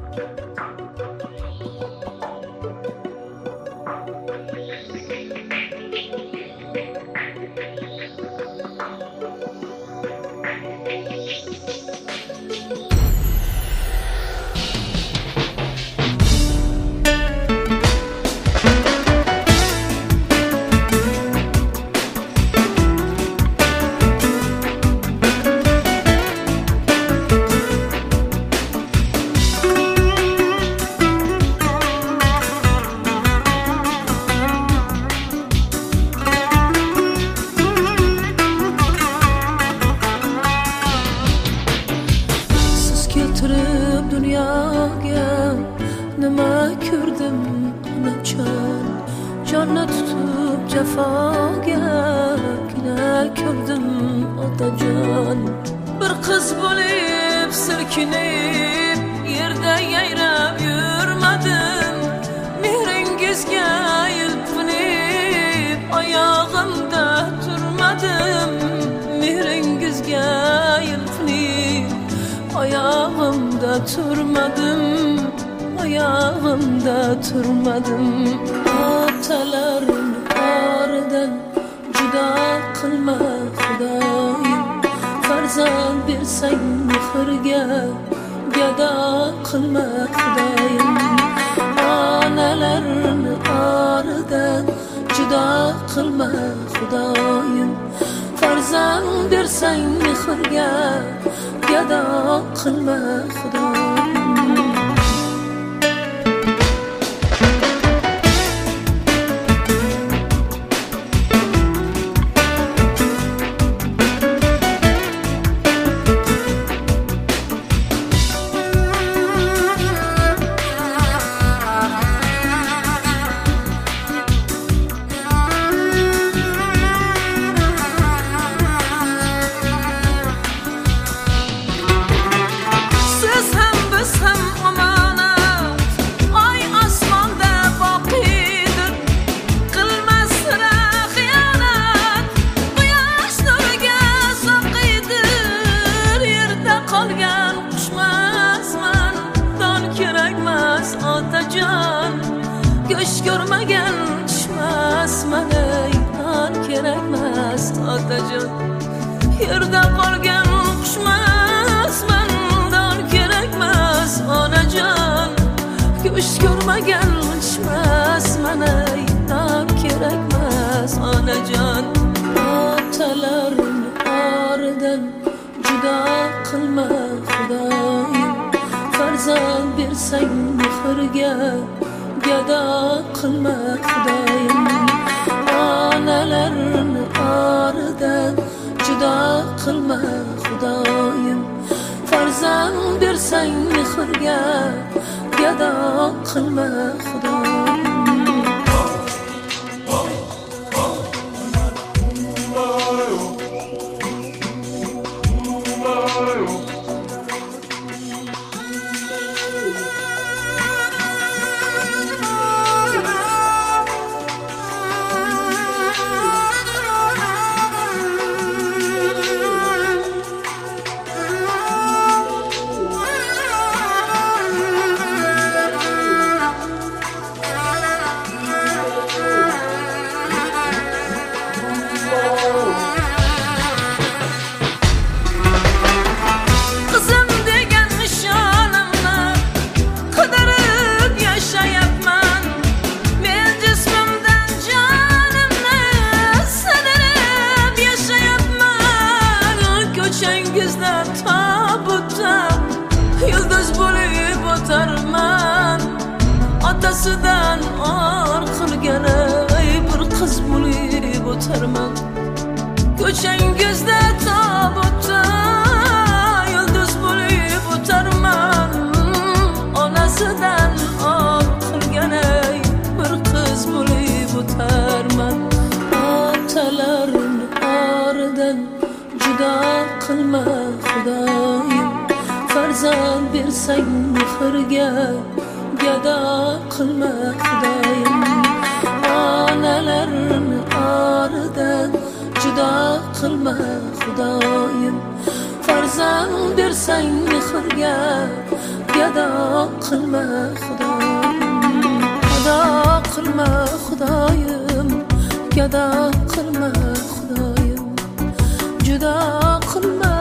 Dunyoga nima ko'rdim onajon, jonni tutib jafoga gina ko'rdim otajon. Bir qiz bo'lib silkinib yerda yayrab yurmadim, mehringizga yelpinib oyog'imda turmadim, mehringizga yelpinib oyog'imda turmadim, oyog'imda turmadim. Otalarni oridan judo qilma Xudoyim, farzand bersang mehrga gado qilma Xudoyim. Onalarni oridan judo qilma Xudoyim, farzand bersang mehrga gado qilma Xudoyim. Göz görmegen düşmez manay, an kerakmas otajon. Yerda qolgan qushmas mandan kerakmas onajon. Göz görmegen düşmez manay, an kerakmas onajon. Otalarni oridan judo qilma Xudoyim, farzand bersang mehrga gado qilma Xudoyim. Onalarni oridan judo qilma Xudoyim, farzand bersang mehrga gado qilma Xudoyim. Yıldız bo'lib o'tarman, otasidan or qilganay bir qiz bo'lib o'tarman. Ko'changizda tobutda yıldız bo'lib o'tarman, onasidan or qilganay bir qiz bo'lib o'tarman. Otalarni oridan judo qilma Xudoyim, farzand bersang mehrga gado qilma Xudoyim. Onalarni oridan judo qilma Xudoyim, farzand bersang mehrga gado qilma Xudoyim, gado qilma Xudoyim, gado qilma Xudoyim, judo qilma